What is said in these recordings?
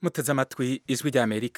muteze amatwi ijwi ry'Amerika.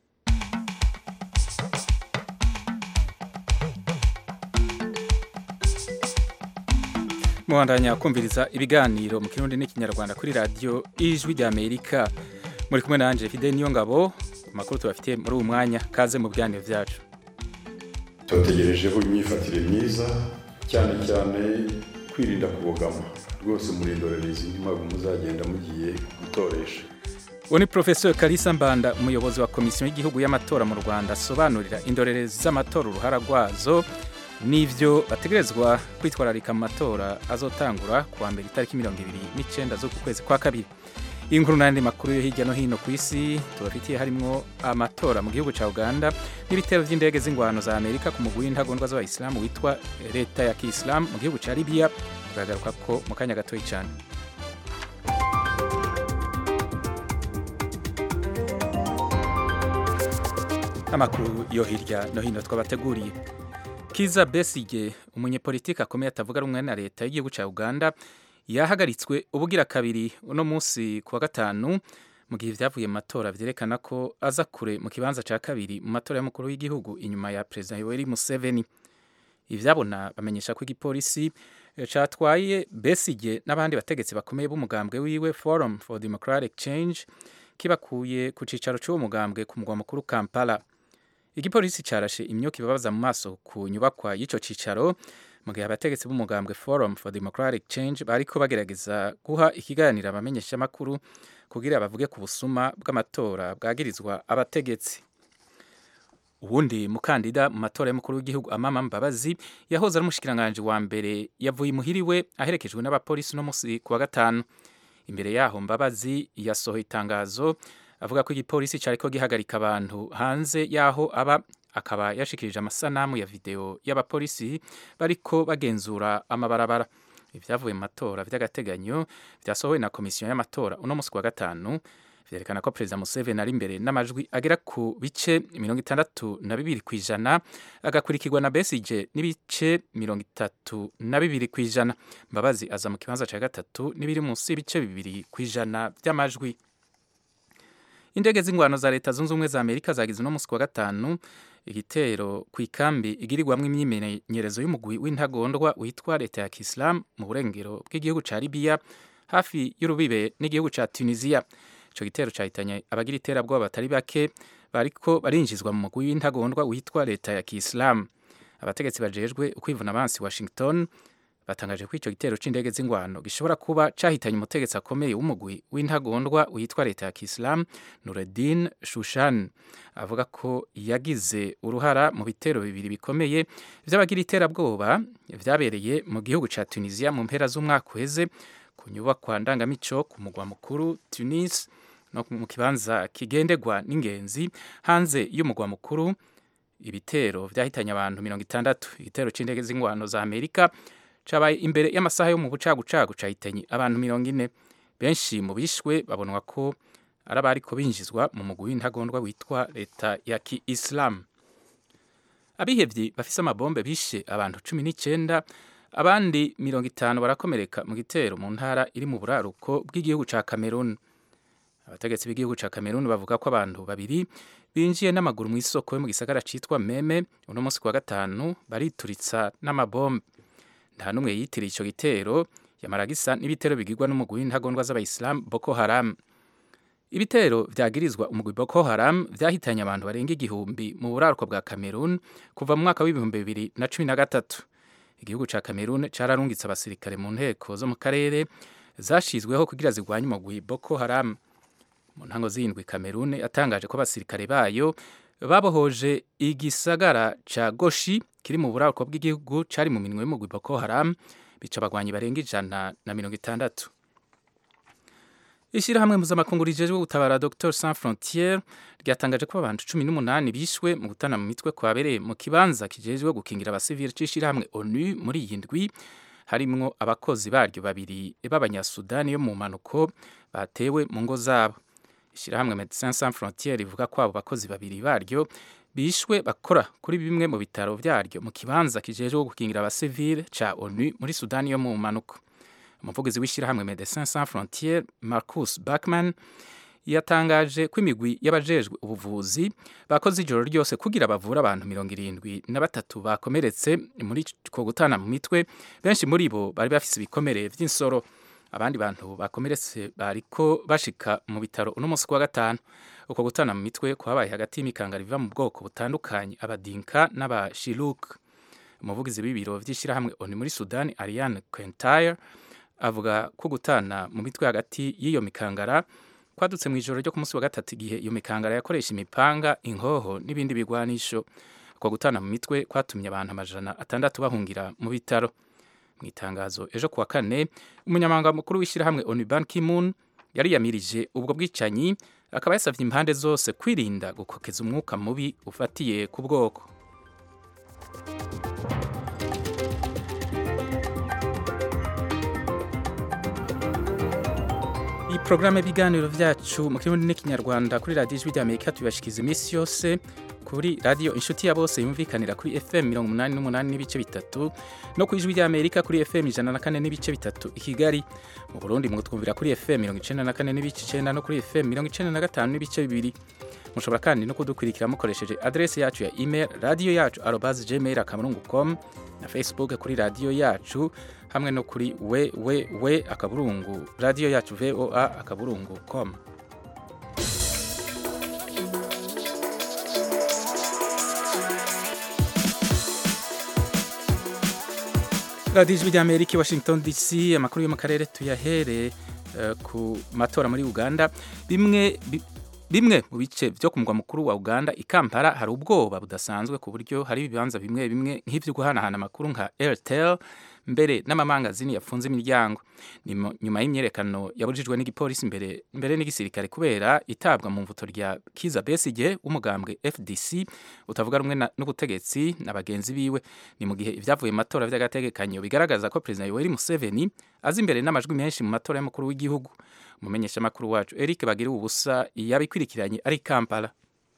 Muhandanya kumviriza ibiganiro mu Kirundi n'Ikinyarwanda kuri radio ijwi ry'Amerika. Muri kumwe nanje Fidel Niyongabo, amakuru tubafitiye muri uyu mwanya, kaze mu biganiro vyacu. Tutegerejeho imyifatire myiza cyane kwirinda kubogama rwose muri indorerezi ntimagu muzagenda mugiye gutoresha. Uwo ni Professor Kalisa Mbanda, umuyobozi wa Komisiyo y'Igihugu y'Amatora mu Rwanda, asobanurira indorerezi z'amatora uruhara rwazo n'ivyo bategerezwa kwitwararika mu matora azotangura kuwa mbere itariki 29 z'uku kwezi kwa kabiri. Inkuru n'andi makuru yo hirya no hino ku isi tubafitiye harimwo amatora mu gihugu ca Uganda n'ibitero vy'indege z'ingwano za Amerika ku mugwi w'intagondwa z'abayisilamu witwa leta ya Kiislamu mu gihugu ca Libya. Turagaruka ko mu kanya gatoyi cyane. Amakuru yo hirya no hino twabateguriye. Kiza Besigye, umunyepolitiki akomeye atavuga rumwe na leta y'igihugu ca Uganda, yahagaritswe ubugira kabiri uno munsi kuwa gatanu mu gihe vyavuye mu matora vyerekana ko aza kure mu kibanza ca kabiri mu matora y'umukuru w'igihugu inyuma ya President Yoweri Museveni. Ivyabona bamenyesha ko igipolisi catwaye Besigye n'abandi bategetsi bakomeye b'umugambwe wiwe Forum for Democratic Change kibakuye ku cicaro c'uwo mugambwe ku mugwa mukuru Kampala. Igipolisi carashe imyuka ibabaza mu maso ku nyubakwa y'ico cicaro mu gihe abategetsi b'umugambwe Forum for Democratic Change bariko bagerageza guha ikiganiro abamenyeshamakuru kugira bavuge ku busuma bw'amatora bwagirizwa abategetsi. Uwundi mukandida mu matora y'umukuru w'igihugu Amama Mbabazi yahoze ari umushikiranganje wa mbere yavuye imuhiriwe aherekejwe n'abapolisi no musi kuwa gatanu. Imbere yaho Mbabazi yasohoye itangazo avuga ko igipolisi cariko gihagarika abantu hanze yaho aba, akaba yashikirije amasanamu ya video y'abapolisi bariko bagenzura amabarabara. Ivyavuye mu matora vy'agateganyo vyasohowe na komisiyo y'amatora uno musi kuwa gatanu vyerekana ko President Museveni ari imbere n'amajwi agera ku bice 62%, agakurikirwa na Besigye n'ibice 32%. Mbabazi aza mu kibanza ca gatatu n'ibiri munsi y'ibice 2% vy'amajwi. Indege z'ingwano za leta zunze ubumwe za Amerika zagize uno musi kuwa gatanu igitero kw'ikambi igirirwamwo imyimenyerezo y'umugwi w'intagondwa witwa leta ya Kiislamu mu burengero bw'igihugu ca Libya hafi y'urubibe n'igihugu ca Tunisia. Ico gitero cahitanye abagira iterabwoba batari bake bariko barinjizwa mu mugwi w'intagondwa witwa leta ya Kiislamu. Abategetsi bajejwe ukwivuna abansi Washington batangaje ko ico gitero c'indege z'ingwano gishobora kuba cahitanye umutegetsi akomeye w'umugwi w'intagondwa witwa leta ya Kiislamu Nureddin Shushan. Avuga ko yagize uruhara mu bitero bibiri bikomeye vy'abagira iterabwoba vyabereye mu gihugu ca Tunisia mu mpera z'umwaka uheze ku nyubakwa ndangamico ku mugwa mukuru Tunis no mu kibanza kigendegwa n'ingenzi hanze y'umugwa mukuru. Ibitero vyahitanye abantu 60. Igitero c'indege z'ingwano za Amerika cabaye imbere y'amasaha yo mu bucagucagu cahitanye abantu 40. Benshi mu bishwe babonwa ko ari abariko binjizwa mu mugwi w'intagondwa witwa leta ya Kiislamu. Abihevyi bafise amabombe bishe abantu 19, abandi 50 barakomereka mu gitero mu ntara iri mu buraruko bw'igihugu ca Cameroon. Abategetsi b'igihugu ca Cameroon bavuga ko abantu babiri binjiye n'amaguru mu isoko yo mu gisagara citwa Meme uno munsi kuwa gatanu barituritsa n'amabombe. Nta numwe yitiriye ico gitero, yamara gisa n'ibitero bigirwa n'umugwi w'intagondwa z'abayisilamu Boko Haram. Ibitero vyagirizwa umugwi Boko Haram vyahitanye abantu barenga 1000 mu buraruko bwa Cameroon kuva mu mwaka w'2013. Igihugu ca Cameroon cararungitse abasirikare mu nteko zo mu karere zashizweho kugira zigwanye umugwi Boko Haram. Mu ntango z'indwi Cameroon yatangaje ko abasirikare bayo babohoje igisagara ca Goshi kiri mu buraruko bw'igihugu cari mu minwe y'umugwi Boko Haram, bica abagwanyi barenga 160. Ishirahamwe mpuzamakungu rijejwe gutabara Docteurs Sans Frontières ryatangaje ko abantu 18 bishwe mu gutana mu mitwe kwabereye mu kibanza kijejwe gukingira abasivili c'ishirahamwe ONU muri iyi ndwi, harimwo abakozi baryo babiri b'abanyasudani yo mu manuko batewe mu ngo zabo. Ishirahamwe Médecins Sans Frontières rivuga ko abo bakozi babiri baryo bishwe bakora kuri bimwe mu bitaro vyaryo mu kibanza kijejwe gukingira abasivili ca ONU muri Sudani yo mu manuko. Umuvugizi w'ishirahamwe Médecins Sans Frontières Marcus Bachmann yatangaje ko imigwi y'abajejwe ubuvuzi bakoze ijoro ryose kugira bavura abantu 73 bakomeretse muri ko gutana mu mitwe, benshi muri bo bari bafise ibikomere vy'insoro. Abandi bantu bakomeretse bariko bashika mu bitaro uno munsi wa gatanu. Uko gutana mu mitwe kwabaye hagati y'imikangara iva mu bwoko butandukanye, abadinka n'abashiluk. Umuvugizi w'ibiro vy'ishirahamwe ONU muri Sudan, Ariane Quintire, avuga ko gutana mu mitwe hagati y'iyo mikangara kwadutse mu ijoro ryo ku munsi wa gatatu, igihe iyo mikangara yakoresha imipanga, inkoho n'ibindi bigwanisho. Uko gutana mu mitwe kwatumye abantu 600 bahungira mu bitaro. Mu itangazo ejo kuwa kane, umunyamabanga mukuru w'ishirahamwe ONU Ban Ki-moon yari yamirije ubwo bwicanyi, akaba yasavye impande zose kwirinda gukokeza umwuka mubi ufatiye ku bwoko. Iyi programme y'ibiganiro vyacu mu Kirundi n'Ikinyarwanda kuri Radio Ijwi ry'Amerika tubashikiza imisi yose kuri radio Inshuti ya Bose yumvikanira kuri FM 88 n'ibice bitatu, no ku Ijwi ry'Amerika kuri FM 104 n'ibice bitatu i Kigali. Mu Burundi mwutwumvira kuri FM 94 n'ibice 9 no kuri FM 95 n'ibice bibiri. Mushobora kandi no kudukurikira mukoresheje adresse yacu ya email radio.yacu@gmail.com na Facebook kuri radio yacu, hamwe no kuri radio yacu voa.com. Radio Ijwi ry'Amerika, Washington DC. Amakuru yo mu karere tuyahere ku matora muri Uganda. Bimwe mu bice byo ku mugwa mukuru wa Uganda i Kampala hari ubwoba budasanzwe ku buryo hari ibibanza bimwe nk'ivyo guhanahana amakuru nka Airtel, mbere n'amamangazini yafunze imiryango. Nyuma y'imyerekano yabujijwe n'igipolisi mbere n'igisirikare kubera itabwa mu mvuto rya Kizza Besigye w'umugambwe FDC utavuga rumwe n'ubutegetsi na bagenzi biwe. Ni mu gihe ivyavuye mu matora vy'agategekanyo bigaragaza ko President Yoweri Museveni azi imbere n'amajwi menshi mu matora y'umukuru w'igihugu. Umumenyesha makuru wacu Eric Bagira ubusa yabikurikiranye ari Kampala.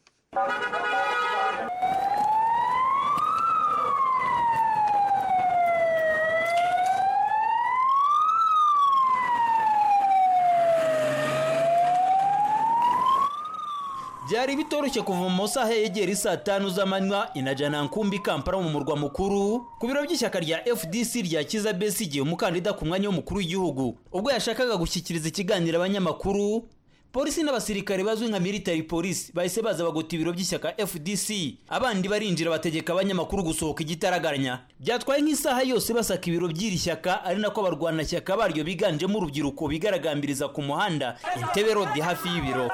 Byari bitoroshye kuva mu masaha yegera saa 5 z'amanywa inajana nkumbi Kampala mu murwa mukuru ku biro by'ishyaka rya FDC rya Kizza Besigye, umukandida ku mwanya w'umukuru w'igihugu. Ubwo yashakaga gushyikiriza ikiganiro abanyamakuru, polisi n'abasirikare bazwi nka military police bahise baza bagota ibiro by'ishyaka FDC, abandi barinjira bategeka abanyamakuru gusohoka igitaragaranya. Byatwaye nk'isaha yose basaka ibiro by'iri shyaka, ari nako abarwana shyaka baryo biganjemo urubyiruko bigaragambiriza ku muhanda Entebbe Road hafi y'ibiro.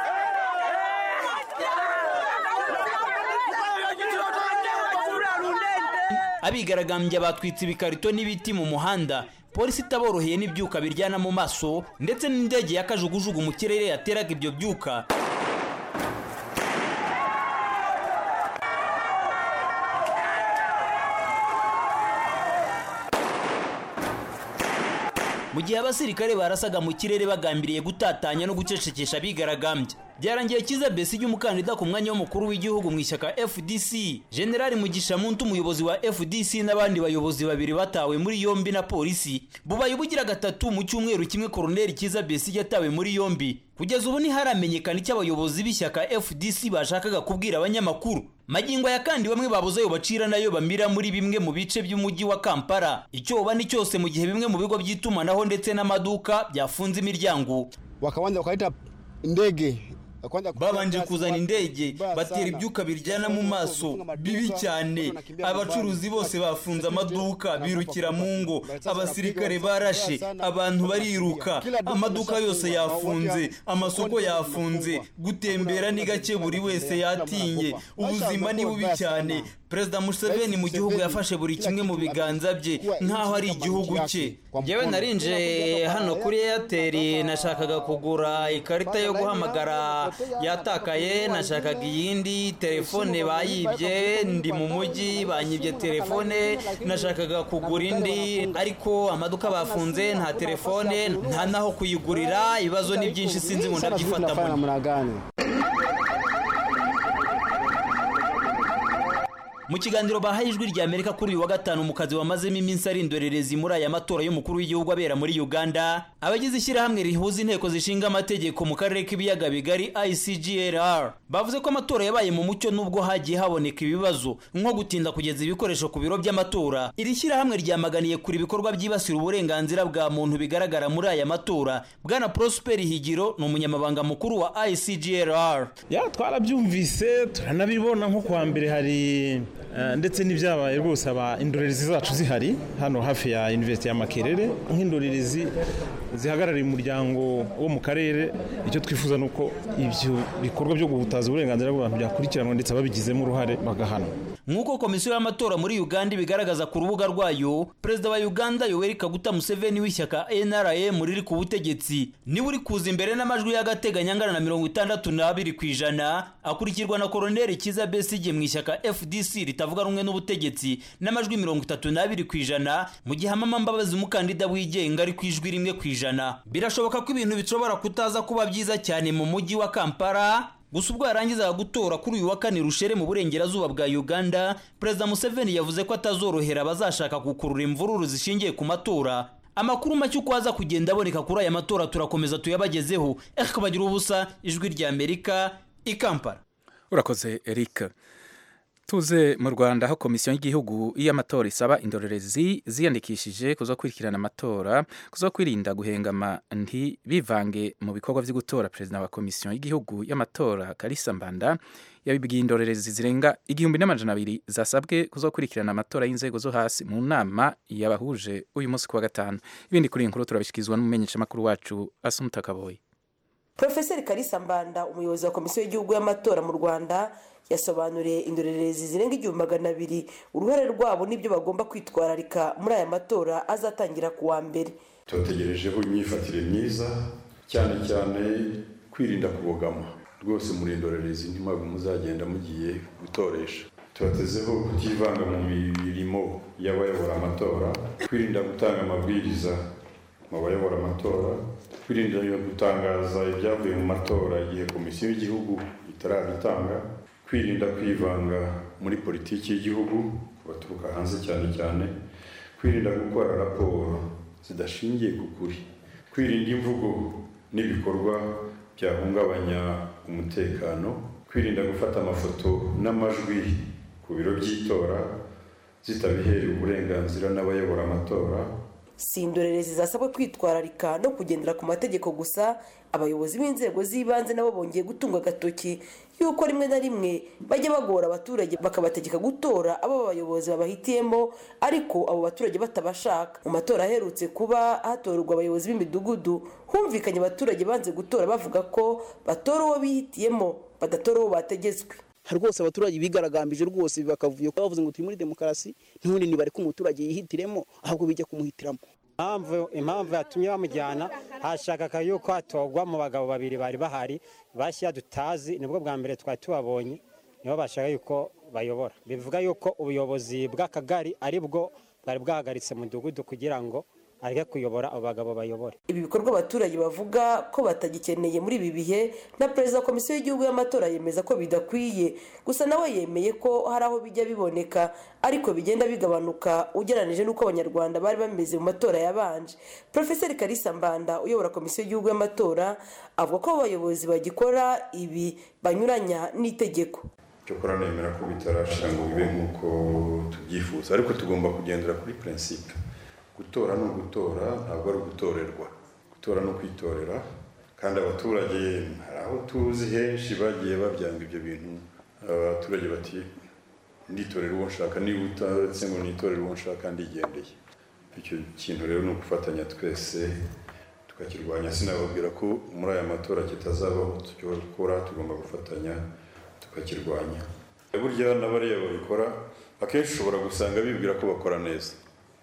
Abigaragambya batwitse ibikarito n'ibiti mu muhanda, polisi itaboroheye n'ibyuka biryana mu maso, ndetse n'indege yakajugujugu mu kirere yateraga ibyo byuka. Mu gihe abasirikare barasaga mu kirere bagambiriye gutatanya no gucecekesha abigaragambya, byarangiye Kizza Besigye umukandida ku mwanya w'umukuru w'igihugu mu ishyaka FDC, General Mugisha Muntu umuyobozi wa FDC n'abandi bayobozi babiri batawe muri yombi na polisi. Bubaye bugira gatatu mu cyumweru kimwe Colonel Kizza Besigye yatawe muri yombi. Kugeza ubu ntiharamenyekana icyo abayobozi b'ishyaka FDC bashakaga kubwira abanyamakuru. Magingo ya kandi bamwe babuze yo bacira nayo bamira muri bimwe mu bice by'umujyi wa Kampala. Icyo bani cyose mu gihe bimwe mu bigo by'itumanaho ndetse n'amaduka byafunze imiryango. Wakawanza wakaita ndege babanje kuzana indege batera ibyuka biryana mu maso bibi cyane. Abacuruzi bose bafunze amaduka birukira mu ngo, abasirikare barashe, abantu bariruka, amaduka yose yafunze, amasoko yafunze, gutembera ni gake buri wese yatinye, ubuzima ni bubi cyane. Perezida Museveni mu gihugu yafashe buri kimwe mu biganza bye nkaho ari igihugu cye. Jewe narinje hano kuri Airtel, nashakaga kugura ikarita yo guhamagara yatakaye, nashakaga iyindi telefone bayibye, ndi mu mujyi banyibye telefone, nashakaga kugura indi ariko amaduka bafunze, nta telefone nta naho kuyigurira. Ibibazo ni byinshi sinzi ngo ndabyifata. mu kiganiro bahaye ijwi rya Amerika kuri uyu wa gatanu mu kazi wamazemo iminsi ari indorerezi muri aya matora y'umukuru w'igihugu abera muri Uganda, abagize ishyirahamwe rihuza inteko zishinga amategeko mu karere k'ibiyaga bigari ICGLR bavuze ko amatora yabaye mu mucyo nubwo hagiye haboneka ibibazo nko gutinda kugeza ibikoresho ku biro by'amatora. Iri shyirahamwe ryamaganiye kuri ibikorwa byibasira uburenganzira bwa muntu bigaragara muri aya matora. Bwana Prosper Higiro ni umunyamabanga mukuru wa ICGLR. Twarabyumvise turanabibona nko kwa mbere hari ndetse n'ibyabaye rwose aba indorerezi zacu zihari hano hafi ya University ya Makerere nk'indorerezi zihagarariye umuryango wo mu karere. Icyo twifuza nuko ibyo bikorwa byo guhutaza uburenganzira bw'abantu byakurikiranwa ndetse ababigizemo uruhare bagahana. Nk'uko komisiyo y'amatora muri Uganda bigaragaza ku rubuga rwayo, perezida wa Uganda Yoweri Kaguta Museveni w'ishyaka NRM riri ku butegetsi niwe uri kuza imbere n'amajwi y'agateganyo angana na 62%, akurikirwa na Colonel Kiza Besigye mu ishyaka FDC ritavuga rumwe n'ubutegetsi n'amajwi 32%, mu gihe Amama Mbabazi umukandida wigenga ari ku ijwi 1%. Birashoboka ko ibintu bishobora kutaza kuba byiza cyane mu mujyi wa Kampala. Gusa ubwo yarangizaga gutora kuri uyu wa kane Rushere mu burengerazuba bwa Uganda, Perezida Museveni yavuze ko atazorohera abazashaka gukurura imvururu zishingiye ku matora. Amakuru make uko aza kugenda aboneka kuri aya matora turakomeza tuyabagezeho. Bagira ubusa, ijwi rya Amerika, i Kampala. Urakoze Eric. Tuze mu Rwanda aho komisiyo y'igihugu y'amatora isaba indorerezi ziyandikishije kuzokurikirana amatora kuzokwirinda guhengama ntibivange mu bikorwa byo gutora. Perezida wa komisiyo y'igihugu y'amatora Kalisa Mbanda yabibwiye indorerezi zirenga 1200 zasabwe kuzokurikirana amatora y'inzego zo hasi mu nama yabahuje uyu munsi kuwa gatanu. Ibindi kuri inkuru turabishikizwa n'umumenyesha makuru wacu Asumta Kaboyi. Professor Kalisa Mbanda, umuyobozi wa komisiyo y'igihugu y'amatora mu Rwanda, yasobanuriye indorerezi zirenga 200 uruhare rwabo n'ibyo bagomba kwitwararika muri aya matora azatangira kuwa mbere. Tutegerejeho imyifatire myiza, cyane cyane kwirinda kubogama. Rwose muri indorerezi ntimpamvu muzagenda mugiye gutoresha. Tubatezeho kutivanga mu mirimo y'abayobora amatora, kwirinda gutanga amabwiriza mu bayobora amatora, kwirinda gutangaza ibyavuye mu matora igihe komisiyo y'igihugu itarabitanga, kwirinda kwivanga muri politiki y'igihugu baturuka hanze cyane, kwirinda gukora raporo zidashingiye ku kuri, kwirinda imvugo n'ibikorwa byahungabanya umutekano, kwirinda gufata amafoto n'amajwi ku biro by'itora zitabiherewe uburenganzira n'abayobora amatora. Si indorerezi zasabwe kwitwararika no kugendera ku mategeko gusa, abayobozi b'inzego z'ibanze nabo bongeye gutunga agatoki yuko rimwe na rimwe bajya bagora abaturage bakabategeka gutora abo abayobozi babahitiyemo, ariko abo baturage batabashaka. Mu matora aherutse kuba hatorwa abayobozi b'imidugudu, humvikanye abaturage banze gutora bavuga ko batora uwo bihitiyemo badatora uwo bategetswe. Rwose abaturage bigaragambije rwose bakavuye ko bavuze ngo turi muri demokarasi, ntundi ni bari ko umuturage yihitiremo ahubwo bijya kumuhitiramo. Impamvu yatumye bamujyana hashakaga yuko hatogwa mu bagabo babiri bari bahari bashya dutazi, nibwo bwa mbere twari tubabonye, nibo bashaka yuko bayobora. Bivuga yuko ubuyobozi bw'akagari ari bwo bari bwahagaritse mu mudugudu kugira ngo areke kuyobora abagabo bayobora. Ibi bikorwa abaturage bavuga ko batagikeneye muri ibi bihe, na perezida wa komisiyo y'igihugu y'amatora yemeza ko bidakwiye. Gusa nawe yemeye ko hari aho bijya biboneka ariko bigenda bigabanuka ugereranije n'uko abanyarwanda bari bameze mu matora yabanje. Professor Kalisa Mbanda uyobora komisiyo y'igihugu y'amatora avuga ko abayobozi bagikora ibi banyuranya n'itegeko. Cyokora nemera ko bitarashira ngo bibe nk'uko tubyifuza, ariko tugomba kugendera kuri principe. Gutora no gutora ntabwo ari gutorerwa, gutora no kwitorera, kandi abaturage hari aho tuzi henshi bagiye babyanga ibyo bintu. Abaturage bati nditorera uwo nshaka, niba utaretse ngo nitorera uwo nshaka ndigendeye. Icyo kintu rero ni ukufatanya twese tukakirwanya. Sinababwira ko muri aya matora kitazabaho, tukora tugomba gufatanya tukakirwanya. Burya n'abariya babikora akenshi ushobora gusanga bibwira ko bakora neza.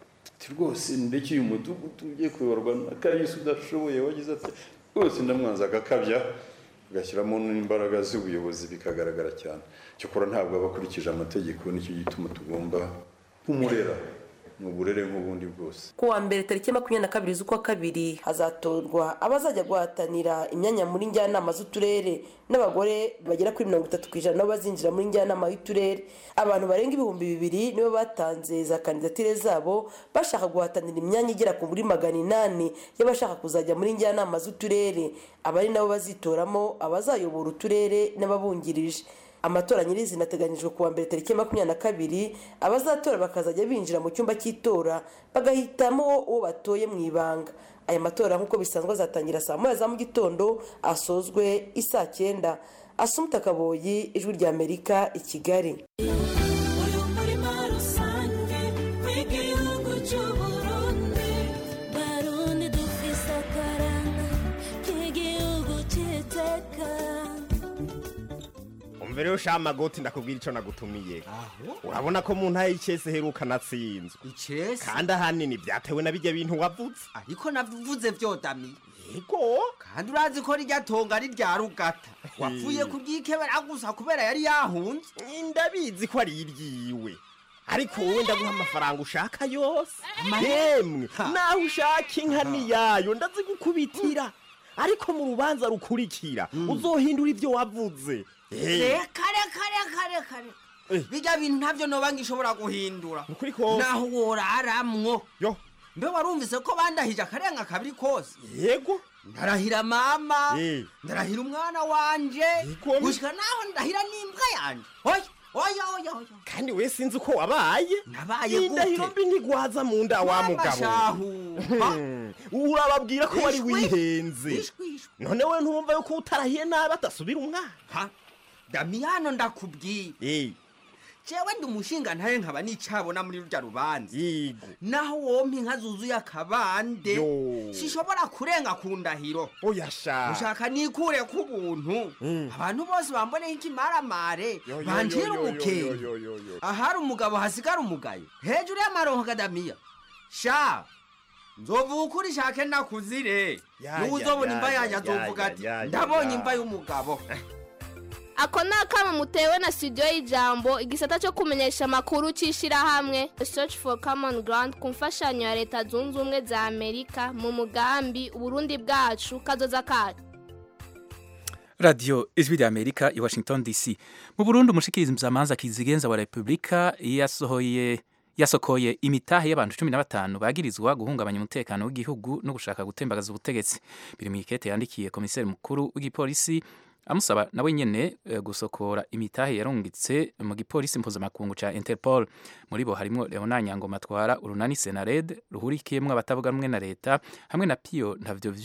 Rwose ndetse uyu mudugudu ugiye kuyoborwa na Kalisa udashoboye wagize ati rwose ndamwanza agakabya, agashyiramo n'imbaraga z'ubuyobozi bikagaragara cyane. Cyokora ntabwo abakurikije amategeko, nicyo gituma tugomba kumurera ni uburere nk'ubundi bwose. Ku wa mbere tariki 22 z'ukwa kabiri hazatorwa abazajya guhatanira imyanya muri njyanama z'uturere n'abagore bagera kuri 30% nabo bazinjira muri njyanama y'uturere. Abantu barenga 2,000 nibo batanze za kandidatire zabo bashaka guhatanira imyanya igera ku muri 800 y'abashaka kuzajya muri njyanama z'uturere, abari nabo bazitoramo abazayobora uturere n'ababungirije. Amatora nyirizina ateganyijwe kuwa mbere tariki 22, abazatora bakazajya binjira mu cyumba cy'itora bagahitamo uwo batoye mu ibanga. Aya matora nk'uko bisanzwe azatangira saa 9 za mu gitondo asozwe isaa 9. Asumta Kaboyi, Ijwi rya Amerika, i Kigali. Mbere yo shama goti ndakubwira ico nagutumiye. Urabona ko mu ntaye icese heruka natsinzwe. Icese? Kandi ahanini byatewe na bijya bintu wavuze. Ariko navuze vyodami. Yego. Kandi urazi ko rijya tonga ari rya rugata. Wapfuye kuryikebera gusa kubera yari yahunze. Ndabizi ko ari iryiwe. Ariko wowe ndaguha amafaranga ushaka yose. Yemwe, naho ushaka inka ni yayo ndazigukubitira. Ariko mu rubanza rukurikira uzohindura ivyo wavuze. Kare. Bijya bintu ntavyo noba ngishobora guhindura. Naho woraramwo. Yo. Mbe warumvise ko bandahije akarenga kabiri kose. Yego. Ndarahira mama. Ndarahira umwana wanje. Gushika naho ndahira n'imbwa yanje. Oya. Kandi we sinzi uko wabaye. Nabaye gute? Indahiro mbi ntigwaza mu nda wa mugabo. Urababwira ko wari wihenze. None we ntumva yuko utarahiye nabi atasubira umwana. Damiano ndakubwiye. Jewe ndi umushinga ntaye nkaba nicabona muri rujya rubanza. Naho wompi nkazuzuye akabande. Sishobora kurenga ku ndahiro. Oyasha. Ushaka nikure ku buntu. Abantu bose bambone ikimaramare. Banjira umukenge. Ahari umugabo hasigara umugayo. Hejuru y'amaronko kadamiya. Sha. Nzovuka uri shake nakuzire. N'uzobona imva yaje azovuga ati ndabonye imva y'umugabo. Ako nakama mutewe na studio y'Ijambo igisata cyo kumenyesha makuru cishira hamwe Search for Common Ground kumfashanyo ya leta zunze ubumwe za Amerika mu mugambi Burundi bwacu kazoza kacu. Radio Ijwi rya Amerika i Washington DC. Mu Burundi umushikiriza mzamanza kizigenza wa Republika yasokoye imitahe y'abantu 15 bagirizwa guhungabanya umutekano w'igihugu no gushaka gutembagaza ubutegetsi. Biri mu ikete yandikiye komiseri mukuru w'igipolisi amusaba nawe nyene gusokora imitahe yarungitse mu gipolisi mpuzamakungu ca Interpol. Muri bo harimo Leonard Nyangoma atwara urunani Senared ruhurikiyemwo abatavuga rumwe na leta hamwe na Pio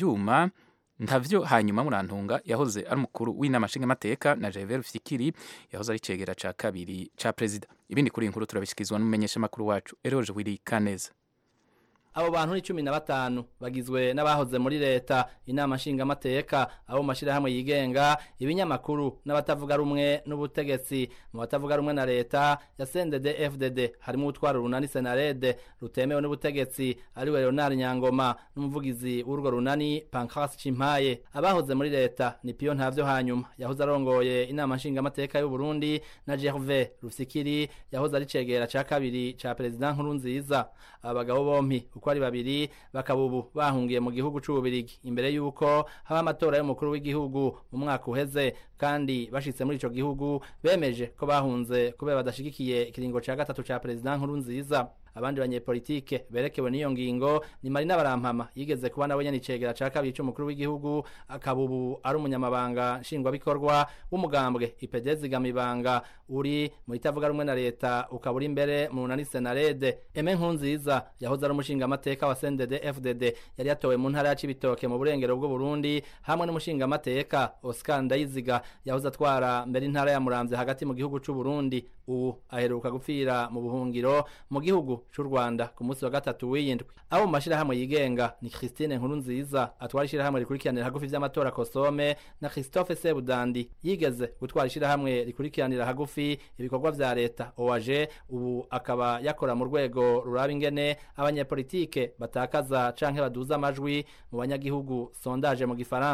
ntavyo hanyuma Murantunga yahoze ari mukuru w'inama nshingamateka na Javier Fikiri yahoze ari cegera ca kabiri ca president. Ibindi kuri inkuru turabishikizwa n'umumenyesha makuru wacu Eroje Willy Kaneza. Abo bantu ni 15 bagizwe n'abahoze muri leta, inama nshingamateka, abo mashira hamwe yigenga, ibinyamakuru n'abatavuga rumwe n'ubutegetsi. Mu batavuga rumwe na leta ya CNDD FDD harimo utwara runani Senarede rutemewe n'ubutegetsi ari we Leonard Nyangoma n'umuvugizi w'urwo runani Pancras Chimpaye. Abahoze muri leta ni Pio ntavyo hanyuma yahoze arongoye inama nshingamateka y'u Burundi na Gervais Rufikiri yahoze ari cegera ca kabiri ca president Nkurunziza. Abagabo bompi uko ari babiri bakabubu bahungiye mu gihugu c'Ububirigi imbere yuko haba amatora y'umukuru w'igihugu mu mwaka uheze, kandi bashitse muri ico gihugu bemeje ko bahunze kubera badashigikiye ikiringo ca gatatu ca president Nkurunziza. Abandi banyepolitike berekewe n'iyo ngingo ni Marina Barampama yigeze kuba nawe nyene icegera ca kabiri c'umukuru w'igihugu, akabubu ari umunyamabanga nshingwabikorwa w'umugambwe IPD Zigamibanga uri mu itavuga rumwe na leta ukaburi imbere mu runani Senarede. Eme Nkurunziza yahoze ari umushingamateka wa CNDD FDD yari yatowe mu ntara ya Cibitoke mu burengero bw'u Burundi hamwe n'umushingamateka Oscar Ndayiziga yahoze atwara mbere intara ya Muramvya hagati mu gihugu c'u Burundi. Ubu aheruka gupfira mu buhungiro mu gihugu c'u Rwanda ku munsi wa gatatu w'iyindwi. Abo mu mashira hamwe yigenga ni Christine Nkurunziza atwara ishira hamwe rikurikiranira hagufi vy'amatora Kosome na Christophe Sebudandi yigeze gutwara ishira hamwe rikurikiranira hagufi ibikorwa vya leta OAG. Ubu akaba yakora mu rwego ruraba ingene abanyepolitike batakaza canke baduza amajwi mu banyagihugu sondage mu Gifaransa.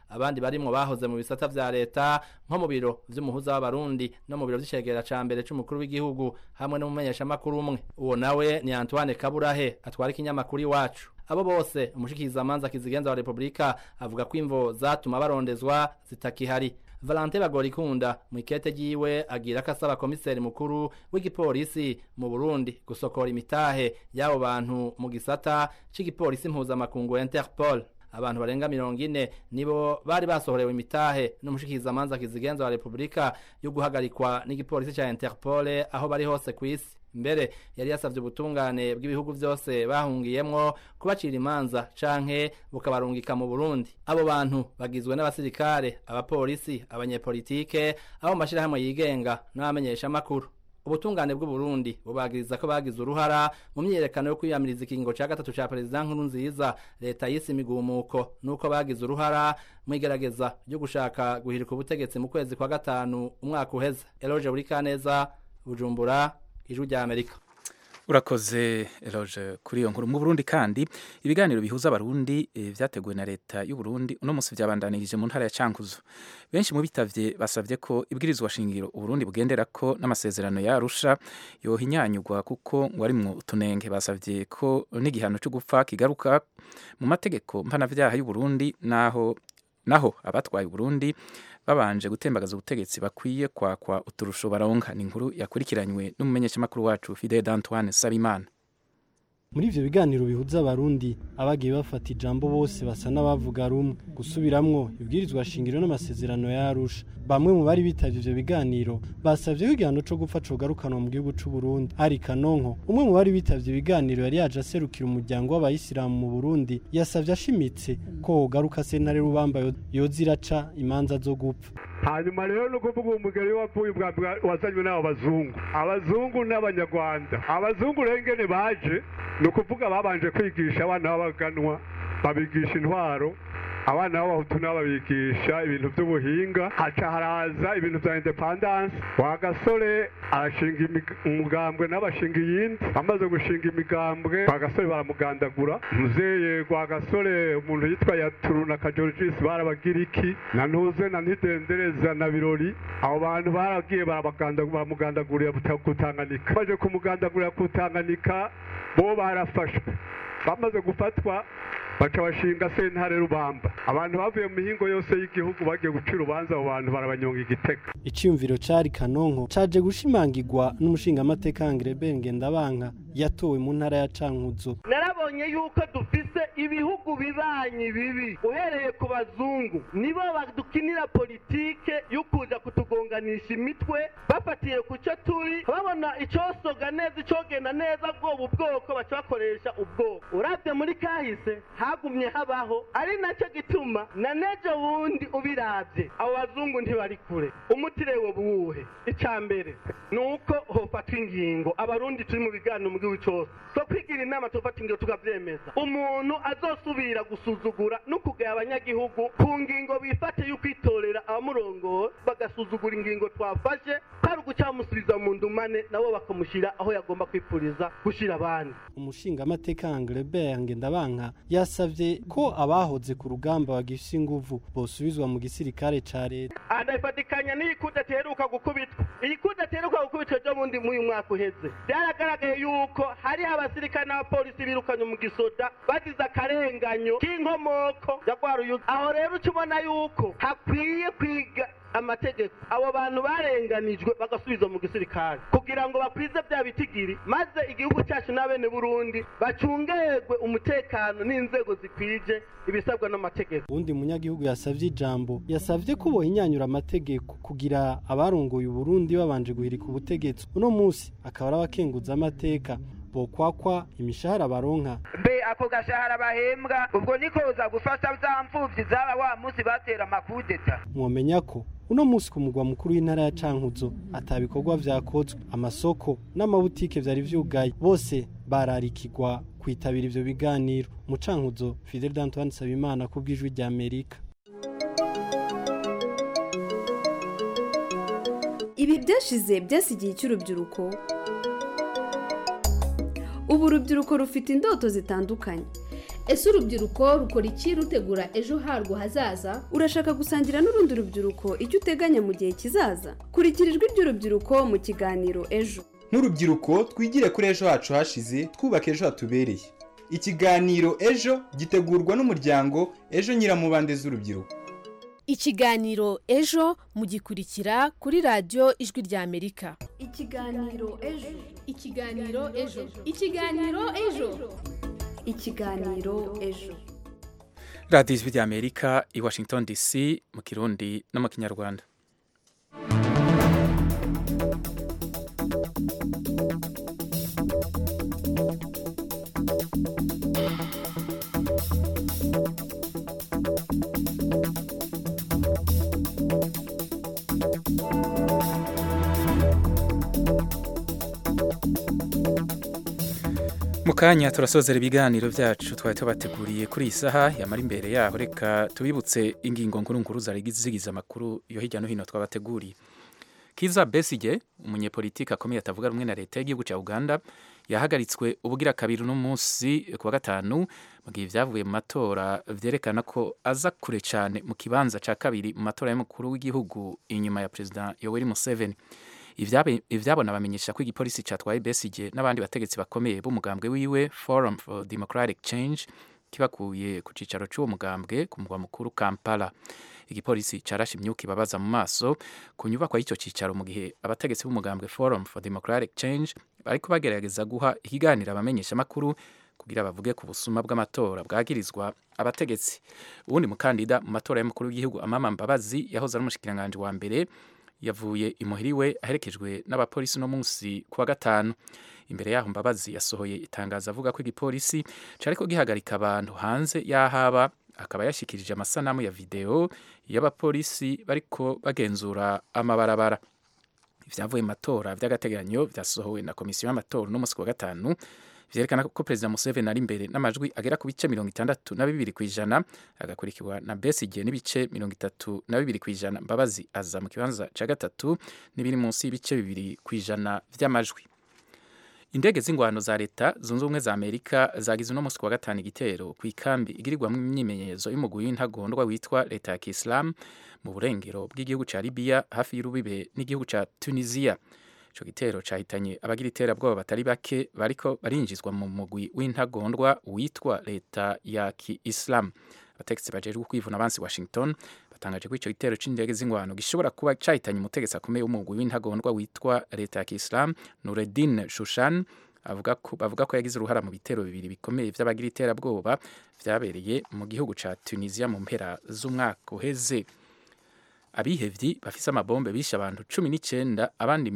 abandi barimwo bahoze mu bisata vya leta nko mu biro vy'umuhuza w'abarundi no mu biro vy'icegera ca mbere c'umukuru w'igihugu hamwe n'umumenyeshamakuru umwe. Uwo nawe ni Antoine Kaburahe atwara ikinyamakuru Iwacu. Abo bose umushikizamanza kizigenza wa Republika avuga ko imvo zatuma barondezwa zitakihari. Valentin Bagorikunda mu ikete giwe agira ko asaba komiseri mukuru w'igipolisi mu Burundi gusokora imitahe y'abo bantu mu gisata c'igipolisi mpuzamakungu Interpol. Abantu barenga 40 nibo bari basohorewe imitahe n'umushikizamanza kizigenza wa Republika yo guhagarikwa n'igipolisi ca Interpol aho bari hose kw'isi. Mbere yari yasavye ubutungane bw'ibihugu vyose bahungiyemwo kubacira imanza canke bukabarungika mu Burundi. Abo bantu bagizwe n'abasirikare, abapolisi, abanyepolitike, abo mashirahamwe yigenga n'abamenyesha makuru. Ubutungane bw'u Burundi bubagiriza ko bagize uruhara mu myiyerekano yo kwiyamiriza ikingo ca gatatu ca President Nkurunziza, leta yise imigumuko nuko bagize uruhara mu igerageza ryo gushaka guhirika ubutegetsi mu kwezi kwa gatanu umwaka uheze. Eloge Burikaneza, Bujumbura, Ijwi rya Amerika. Urakoze Eloge kuri iyo nkuru. Mu Burundi kandi ibiganiro bihuza abarundi vyateguwe na leta y'u Burundi uno munsi vyabandanirije mu ntara ya Cankuzo. Benshi mu bitavye basavye ko ibwirizwa shingiro Uburundi bugenderako n'amasezerano ya Arusha yohinyanyugwa kuko ngo arimwo utunenge. Basavye ko n'igihano cyo gupfa kigaruka mu mategeko mpanavyaha y'u Burundi naho abatwaye Burundi babanje gutembagaza ubutegetsi bakwiye kwakwa uturusho baronka. Ni inkuru yakurikiranywe n'umumenyeshamakuru wacu Fidel Antoine Sabimana. Muri ivyo biganiro bihuza abarundi abagiye bafata ijambo bose basa n'abavuga rumwe gusubiramwo ibwirizwa shingiro n'amasezerano ya Arusha. Bamwe mu bari bitavye ivyo biganiro basavye ko igihano co gupfa cogarukanwa mu gihugu c'u Burundi. Ari Kanonko umwe mu bari bitavye ibiganiro yari yaje aserukira umuryango w'abayisilamu mu Burundi yasavye ashimitse ko hogaruka sentare Rubamba yoziraca imanza zo gupfa. Hanyuma rero no kuvuga umugeri wapfuye wazanywe n'abo abazungu n'abanyarwanda. Abazungu rengene baje no kuvuga babanje kwigisha abana b'abaganwa, babigisha intwaro, abana b'abahutu n'ababigisha ibintu by'ubuhinga. Haca haraza ibintu bya independence, wa gasore arashinga umugambwe n'abashinga iyindi. Bamaze gushinga imigambwe wa gasore baramugandagura. Muzeye wa gasore umuntu yitwa Yaturu na Kajorgis barabagiriki na Ntuze na Ntidendereza na Birori. Abo bantu baragiye baramugandagurira Kutanganika. Baje kumugandagurira Kutanganika bo barafashwe. Bamaze gufatwa baca bashinga sentare Rubamba. Abantu bavuye mu mihingo yose y'igihugu bagiye guca urubanza abo bantu barabanyonga Igitega. Iciyumviro cari Kanonko caje gushimangirwa n'umushingamateka Ngrebere Ngendabanka yatowe mu ntara ya Cankuzo. Narabonye yuko dufise ibihugu bibanyi bibi uhereye ku bazungu nibo badukinira politike y'ukuja kutugonganisha imitwe bafatiye kuco turi babona icosoga neza icogenda neza bwoko baca bakoresha ubwoko. Uravye muri kahise hagumye habaho ari nacyo gituma na nejo bundi ubiravye abo bazungu ntibari kure. Umutirewo buwuhe icambere nuko hofatwa ingingo abarundi turi mu biganiro mu gihugu cyose so kwigira inama tufata ingingo tukavyemeza. Umuntu azosubira gusuzugura no kugaya abanyagihugu ku ngingo bifate y'ukwitorera abamurongoye bagasuzugura ingingo twafashe kandi ugucamusubiza mu ndumane nabo bakamushira aho yagomba kwipfuriza gushira abandi. Umushingamateka Ngrebere Ngendabanka yasavye ko abahoze ku rugamba bagifise inguvu bosubizwa mu gisirikare ca leta. Anafatikanya n'ikuda teheruka gukubitwa. Ikuda teheruka gukubitwa cyo bundi mu mwaka uheze. Byaragaragaye yuko hari abasirikare n'abapolisi birukanye mu gisoda bagize akarenganyo k'inkomoko ya Rwaruyuzi. Aho rero ukibona yuko hakwiye kwiga amategeko abo bantu barenganijwe bagasubizwa mu gisirikare kugira ngo bakwize bya bitigiri maze igihugu cyacu n'abene Burundi bacungerwe umutekano n'inzego zikwije ibisabwa n'amategeko. Undi munyagihugu yasavye ijambo yasavye ko bohinyanyura amategeko kugira abarongoye Burundi babanje guhirika ubutegetsi. Uno munsi akaba arabakenguza amateka bokwakwa imishahara baronka. Mbe ako gashahara bahembwa ubwo niko uza gufasha zamfuvyi zaba wa musi batera makudeta. Mwomenya ko uno munsi ku mugwa mukuru w'intara ya Cankuzo atabikorwa vyakozwe, amasoko n'amabutike vyari vyugaye, bose bararikirwa kwitabira ivyo biganiro. Mu Cankuzo, Fidel Antoine Sabimana ku bw'Ijwi rya Amerika. Ibi byashize byasigiye cy'urubyiruko. Ubu urubyiruko rufite indoto zitandukanye. ese urubyiruko rukora iki rutegura ejo harwo hazaza? Urashaka gusangira n'urundi rubyiruko icyo uteganya mu gihe kizaza? Kurikira ijwi ry'urubyiruko mu kiganiro ejo. Nk'urubyiruko twigire kuri ejo hacu hashize twubaka ejo hatubereye. Ikiganiro ejo gitegurwa n'umuryango Ejo Nyiramubande z'urubyiruko. Ikiganiro ejo mugikurikira kuri radio Ijwi rya Amerika. Ikiganiro ejo. Ikiganiro ejo. Ikiganiro ejo. Ikiganiro ejo. Radio Ijwi rya Amerika i Washington DC mu Kirundi no mu Kinyarwanda. Mukanya turasozera ibiganiro byacu twari tubateguriye kuri isaha yamara imbere yaho reka tubibutse ingingo nkuru zarigize amakuru yo hirya no hino twabateguriye. Kiza Besigye umunyepolitiki akomeye atavuga rumwe na leta y'igihugu cya Uganda yahagaritswe ubugira kabiri no munsi kuwa gatanu mu gihe byavuye mu matora vyerekana ko aza kure cyane mu kibanza ca kabiri mu matora y'umukuru w'igihugu inyuma ya President Yoweri Museveni. Ivyabona bamenyesha ko igipolisi catwaye Besigye n'abandi bategetsi bakomeye b'umugambwe wiwe Forum for Democratic Change kibakuye ku cicaro c'uwo mugambwe ku mugwa mukuru Kampala. Igipolisi carashe imyuka ibabaza mu maso ku nyubakwa y'ico cicaro mu gihe abategetsi b'umugambwe Forum for Democratic Change bariko bagerageza guha ikiganiro abamenyesha makuru kugira bavuge ku busuma bw'amatora bwagirizwa abategetsi. Uwundi mukandida mu matora y'umukuru w'igihugu Amama Mbabazi yahoze ari umushikiranganje wa mbere yavuye imuhiriwe aherekejwe n'abapolisi no munsi kuwa gatanu. Imbere yaho Mbabazi yasohoye itangazo avuga ko igipolisi cariko gihagarika abantu hanze yahaba, akaba yashikirije amasanamu ya video y'abapolisi bariko bagenzura amabarabara. Ivyavuye mu matora vy'agateganyo vyasohowe na komisiyo y'amatora no munsi kuwa gatanu vyerekana ko President Museveni ari imbere n'amajwi agera ku bice 62% agakurikirwa na Besigye n'ibice 32%. Mbabazi aza mu kibanza ca gatatu n'ibiri munsi y'ibice 2% vy'amajwi. Indege z'ingwano za leta zunze ubumwe za Amerika zagize no munsi kuwa gatanu igitero ku ikambi igirirwa mu myimenyerezo y'umugwi w'intagondwa witwa leta ya Islam mu burengero bw'igihugu ca Libya hafi y'urubibe n'igihugu ca Tunisia. Ico gitero cahitanye abagira iterabwoba batari bake bariko barinjizwa mu mugwi w'intagondwa witwa leta ya Islam. Abategetsi bajejwe kwivuna abansi Washington batangaje ko ico gitero c'indege z'ingwano gishobora kuba cahitanye umutegetsi akomeye w'umugwi w'intagondwa witwa leta ya Islam Nureddin Shushan bavuga ko yagize uruhara mu bitero bibiri bikomeye vy'abagira iterabwoba vyabereye mu gihugu ca Tunisia mu mpera z'umwaka uheze. Abihevyi bafise amabombe bishe abantu 19 abandi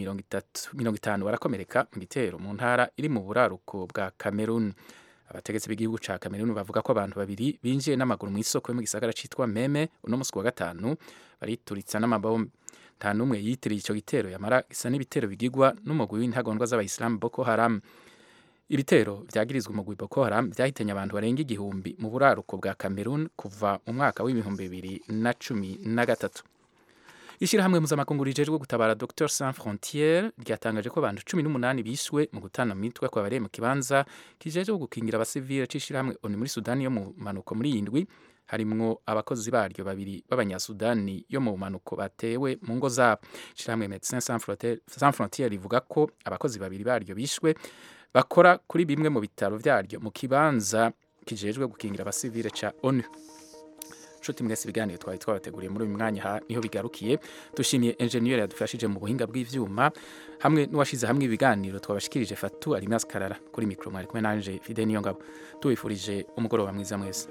50 barakomereka mu gitero mu ntara iri mu buraruko bwa Cameroon. Abategetsi b'igihugu ca Cameroon bavuga ko abantu babiri binjiye n'amaguru mu isoko yo mu gisagara citwa Meme uno munsi kuwa gatanu barituritsa n'amabombe. Nta numwe yitiriye ico gitero yamara gisa n'ibitero bigirwa n'umugwi w'intagondwa z'abayisilamu Boko Haram. Ibitero vyagirizwa umugwi Boko Haram vyahitanye abantu barenga igihumbi mu buraruko bwa Cameroon kuva mu mwaka w'2013. Ishirahamwe mpuzamakungu rijejwe gutabara Docteurs Sans Frontières ryatangaje ko abantu 18 bishwe mu gutana mitwe kwa bare mu kibanza kijejwe gukingira abasivile c'ishirahamwe ONU muri Sudani yo mu manuko muri indwi, harimwo abakozi baryo babiri b'abanyasudani yo mu manuko batewe mu ngo zabo. Ishirahamwe Médecins Sans Frontières rivuga ko abakozi babiri baryo bishwe bakora kuri bimwe mu bitaro vyaryo mu kibanza kijejwe gukingira abasivile ca ONU. Nshuti mwese ibiganiro twari twabateguriye muri uyu mwanya niho bigarukiye. Dushimiye engineer yadufashije mu buhinga bw'ivyuma hamwe n'uwashize hamwe ibiganiro twabashikirije Fatu Alimas Karara kuri micro mwari kumwe nanje Fide Niyongabo. Tuwifurije umugoroba mwiza mwese.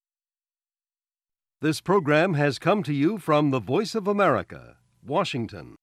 This program has come to you from the Voice of America, Washington.